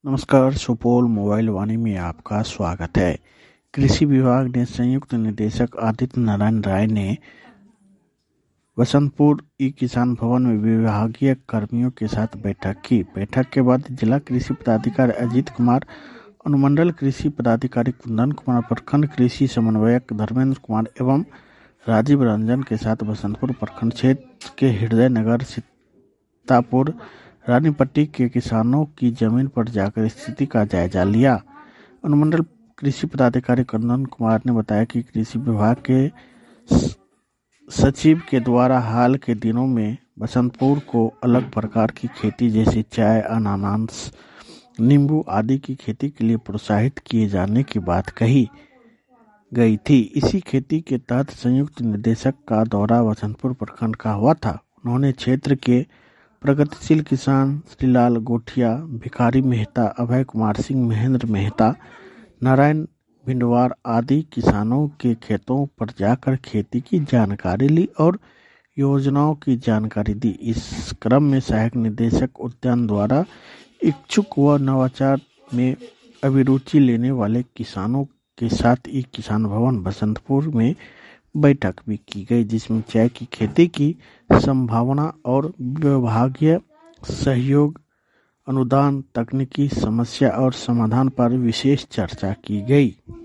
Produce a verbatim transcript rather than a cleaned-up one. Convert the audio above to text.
नमस्कार, सुपौल मोबाइल वाणी में आपका स्वागत है। कृषि विभाग ने संयुक्त निदेशक आदित्य नारायण राय ने बसंतपुर ई किसान भवन में विभागीय कर्मियों के साथ बैठक की। बैठक के बाद जिला कृषि पदाधिकारी अजीत कुमार, अनुमंडल कृषि पदाधिकारी कुंदन कुमार, प्रखंड कृषि समन्वयक धर्मेंद्र कुमार एवं राजीव रंजन के साथ बसंतपुर प्रखंड क्षेत्र के हृदय नगर सीतापुर रानीपट्टी के किसानों की जमीन पर जाकर स्थिति का जायजा लिया। अनुमंडल कृषि पदाधिकारी कुंदन कुमार ने बताया कि कृषि विभाग के सचिव के द्वारा हाल के दिनों में बसंतपुर को अलग प्रकार की खेती जैसे चाय, अनानास, नींबू आदि की खेती के लिए प्रोत्साहित किए जाने की बात कही गई थी। इसी खेती के तहत संयुक्त निदेशक का दौरा बसंतपुर प्रखंड का हुआ था। उन्होंने क्षेत्र के प्रगतिशील किसान श्रीलाल गोठिया, भिखारी मेहता, अभय कुमार सिंह, महेंद्र मेहता, नारायण भिंडवार आदि किसानों के खेतों पर जाकर खेती की जानकारी ली और योजनाओं की जानकारी दी। इस क्रम में सहायक निदेशक उद्यान द्वारा इच्छुक व नवाचार में अभिरुचि लेने वाले किसानों के साथ एक किसान भवन बसंतपुर में बैठक भी की गई, जिसमें चाय की खेती की संभावना और विभागीय सहयोग, अनुदान, तकनीकी समस्या और समाधान पर विशेष चर्चा की गई।